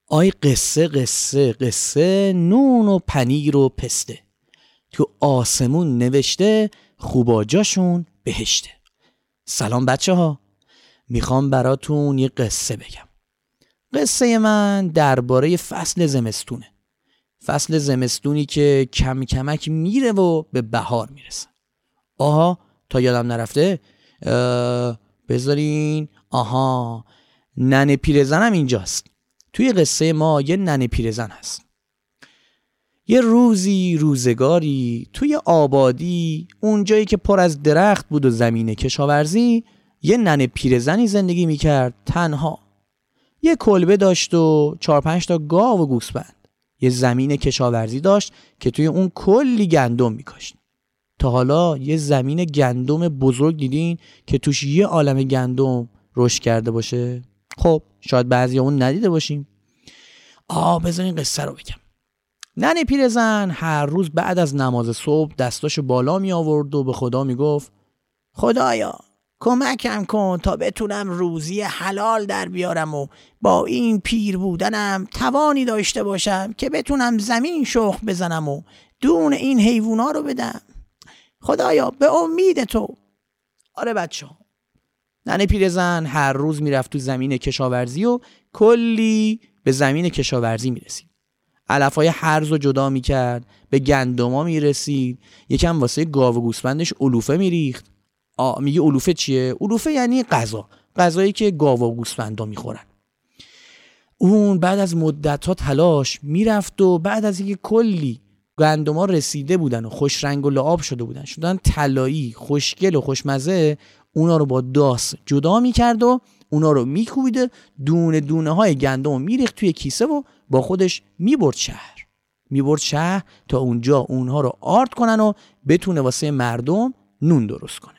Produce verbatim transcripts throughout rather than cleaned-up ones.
آی قصه قصه قصه نون و پنیر و پسته، تو آسمون نوشته خوبا جاشون بهشته. سلام بچه ها، میخوام براتون یه قصه بگم. قصه من درباره فصل زمستونه. فصل زمستونی که کم کمک میره و به بهار میرسه. آها تا یادم نرفته، بذارین آها ننه پیرزنم اینجاست. توی قصه ما یه ننه پیرزن هست. یه روزی روزگاری توی آبادی، اونجایی که پر از درخت بود و زمین کشاورزی، یه ننه پیرزنی زندگی میکرد تنها. یه کلبه داشت و چهار پنج تا گاو و گوسفند. یه زمین کشاورزی داشت که توی اون کلی گندم میکاشت. تا حالا یه زمین گندم بزرگ دیدین که توش یه عالمه گندم رشد کرده باشه؟ خب شاید بعضی اون ندیده باشیم. آه بذارین قصه رو بگم. ننه پیرزن هر روز بعد از نماز صبح دستاشو بالا می آورد و به خدا می گفت خدایا کمکم کن تا بتونم روزی حلال در بیارم و با این پیر بودنم توانی داشته باشم که بتونم زمین شخم بزنم و دون این حیوونا رو بدم. خدایا به امید تو. آره بچه ها، ننه پیرزن هر روز میرفت تو زمین کشاورزی و کلی به زمین کشاورزی میرسید. علفای هرز رو جدا میکرد، به گندما میرسید، یکم واسه گاو و گوسفندش علوفه میریخت. آ میگه علوفه چیه؟ علوفه یعنی غذا، غذایی که گاو و گوسفندا میخورن. اون بعد از مدت‌ها تلاش میرفت و بعد از اینکه کلی گندما رسیده بودن و خوش رنگ و لعاب شده بودن، شدن طلایی، خوشگل و خوشمزه، اونا رو با داس جدا میکرد و اونا رو میکوبید، دونه دونه های گندم رو میریخت توی کیسه و با خودش میبرد شهر. میبرد شهر تا اونجا اونها رو آرد کنن و بتونه واسه مردم نون درست کنه.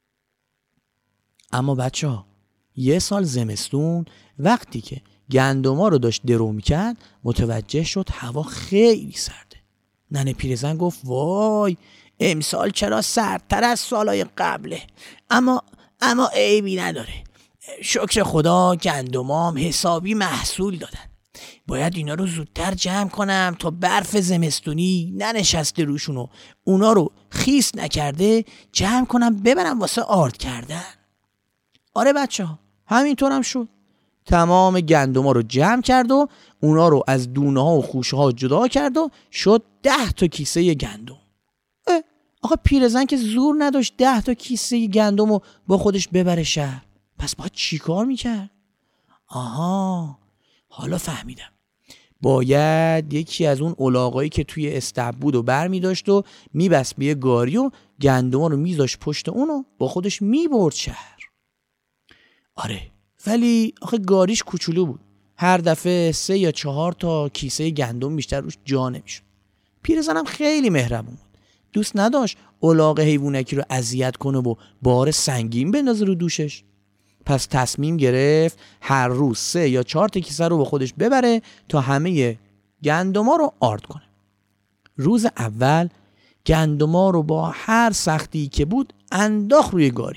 اما بچه ها، یه سال زمستون وقتی که گندما رو داشت درو میکرد، متوجه شد هوا خیلی سرده. ننه پیرزن گفت وای امسال چرا سردتر از سالهای قبله، اما اما عیبی نداره. شکر خدا گندمام حسابی محصول دادن. باید اینا رو زودتر جمع کنم تا برف زمستونی ننشسته روشون و اونا رو خیس نکرده جمع کنم ببرم واسه آرد کردن. آره بچه ها، همینطور هم شد. تمام گندما رو جمع کرد و اونا رو از دونه ها و خوشه ها جدا کرد و شد ده تا کیسه گندم. آقا پیرزن که زور نداشت ده تا کیسه گندم رو با خودش ببره شهر، پس باید چی کار میکرد؟ آها حالا فهمیدم. باید یکی از اون الاغایی که توی استبل بود و بر می داشت و می بست به یه گاری و گندما رو می داشت پشت اونو با خودش می برد شهر. آره ولی آخه گاریش کوچولو بود، هر دفعه سه یا چهار تا کیسه گندم بیشتر روش جا نمیشد. پیرزنم خیلی مهربون بود، دوست نداشت الاغ حیوانکی رو اذیت کنه و بار سنگین بندازه رو دوشش. پس تصمیم گرفت هر روز سه یا چهار تا کیسه رو با خودش ببره تا همه گندما رو آرد کنه. روز اول گندما رو با هر سختی که بود انداخت روی گاری.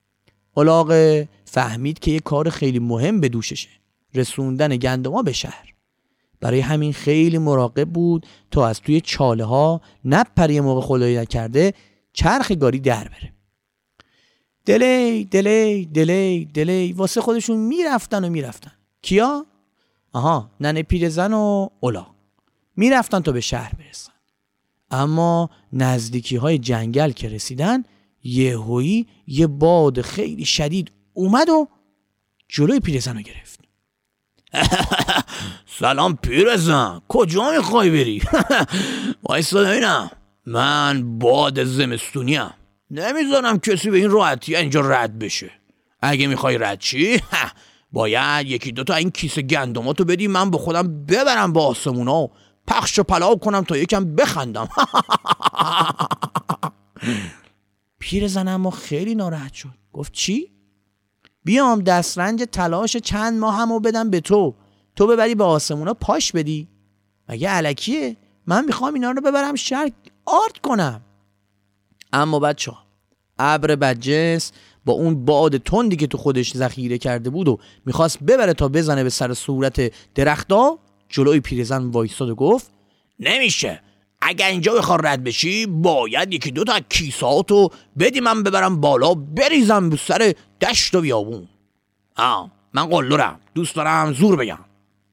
الاغ فهمید که یه کار خیلی مهم به دوششه، رسوندن گندما به شهر. برای همین خیلی مراقب بود تا از توی چاله ها نپره، یه موقع خدایی نکرده چرخ گاری در بره. دلی دلی دلی دلی واسه خودشون میرفتن و میرفتن. کیا؟ آها ننه پیرزن و الاغ میرفتن تا به شهر برسن. اما نزدیکی های جنگل که رسیدن، یهویی یه باد خیلی شدید اومد و جلوی پیرزن رو گرفت. سلام پیرزن، کجا میخوای بری؟ وایسا ببینم، من باد زمستونیم، نمیذارم کسی به این راحتی اینجا رد بشه. اگه میخوای رد چی؟ باید یکی دوتا این کیسه گندماتو بدی من با خودم ببرم با آسمونا و پخش و پلاو کنم تا یکم بخندم. پیرزن اما خیلی ناراحت شد. گفت چی؟ بیام دسترنج تلاش چند ماه همو بدم به تو، تو ببری به آسمونا پاش بدی؟ مگه الکیه؟ من میخوام اینا رو ببرم شهر آرد کنم. اما بچه ها، ابر بدجنس با اون باد تندی که تو خودش ذخیره کرده بود و میخواست ببره تا بزنه به سر صورت درختا، جلوی پیرزن وایساد و گفت نمیشه، اگر اینجا بخواد رد بشی باید یکی دو تا کیسه‌هاتو بدی من ببرم بالا بریزم به سر دشت و بیابون. آه من قلدرم، دوست دارم زور بگم.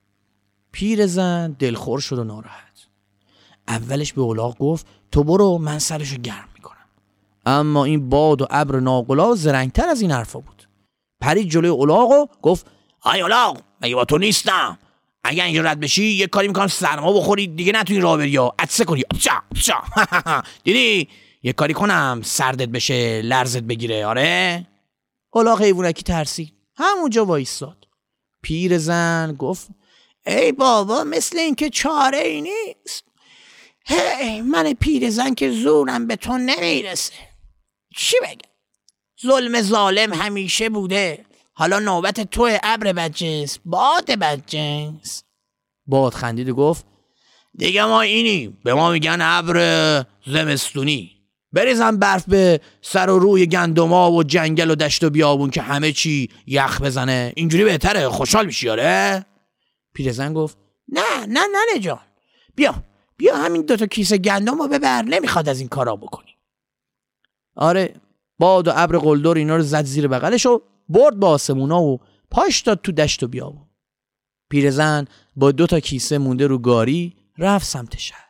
پیرزن دلخور شد و ناراحت. اولش به الاغ گفت تو برو، من سرشو گرم میکنم. اما این باد و ابر ناقلا زرنگتر از این حرفا بود. پرید جلوی الاغ و گفت ای الاغ، مگه با تو نیستم؟ اگه اینجا رد بشی یه کاری میکنم سرما بخوری دیگه نتونی راه بری یا عطسه کنی. چا چا دیدی یه کاری کنم سردت بشه، لرزت بگیره. آره. الاغ حیوونکی ترسید، همونجا وایساد. پیرزن گفت ای بابا، مثل این که چاره ای نیست. هی من پیرزن که زورم به تو نمیرسه. چی بگم؟ ظلم ظالم همیشه بوده، حالا نوبت توه ابر بدجنس، باد بدجنس. باد خندید و گفت دیگه ما اینی، به ما میگن ابر زمستونی. بریزم برف به سر و روی گندما و جنگل و دشت و بیابون که همه چی یخ بزنه، اینجوری بهتره، خوشحال میشی. آره. پیرزن گفت نه نه نه جان، بیا بیا همین دوتا کیسه گندم رو ببر، نمیخواد از این کارا بکنی. آره. باد و ابر قلدر اینا رو زد زیر بغلش و برد با آسمونا و پاش داد تو دشت و بیابون. پیرزن با دوتا کیسه مونده رو گاری رفت سمت شهر.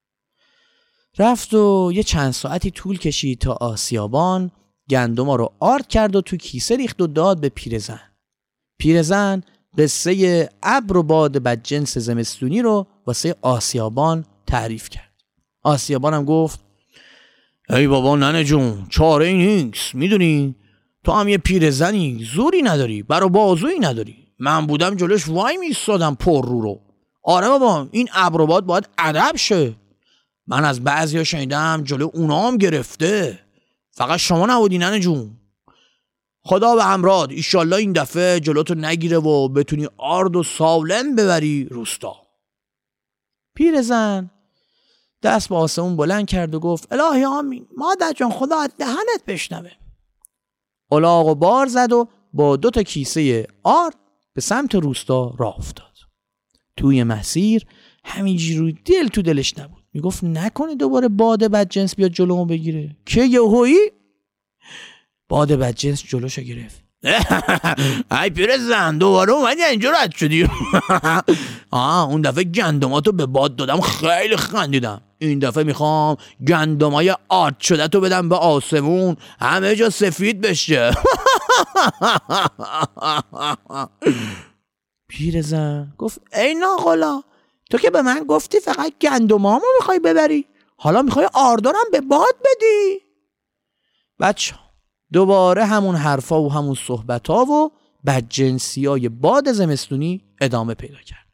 رفت و یه چند ساعتی طول کشید تا آسیابان گندما رو آرد کرد و تو کیسه ریخت و داد به پیرزن. پیرزن قصه ابر و باد بدجنس زمستونی رو واسه آسیابان تعریف کرد. آسیابان هم گفت ای بابا ننه جون، چاره ای نیست. میدونی تو هم یه پیرزنی، زوری نداری، برا بازویی نداری. من بودم جلوش وای میستادم پر رو رو. آره بابا، این ابر و باد باید ادب شه. من از بعضیا شنیدم جلو اونا هم گرفته، فقط شما نبودی ننه جون. خدا به همراهت، ایشالله این دفعه جلوتو نگیره و بتونی آرد و سالم ببری روستا. پیرزن دست به آسمون بلند کرد و گفت الهی آمین، مادر جان خدا از دهنت بشنوه. الاغ و بار زد و با دو تا کیسه آرد به سمت روستا راه افتاد. توی مسیر همینجوری روی دل تو دلش نبود، میگفت نکنه دوباره باد بدجنس بیاد جلومو بگیره. که یهویی باد بدجنس جلوشو گرفت. ای پیرزن، دوباره اومدی اینجا رد شدی؟ آه اون دفعه گندماتو به باد دادم، خیلی خندیدم. این دفعه میخوام گندمای آرد شده تو بدم به آسمون، همه جا سفید بشه. پیرزن گفت ای ناقلا، تو که به من گفتی فقط گندمامو میخوای ببری، حالا میخوای آردارم به باد بدی؟ بچه دوباره همون حرفا و همون صحبتا و بدجنسیای باد زمستونی ادامه پیدا کرد.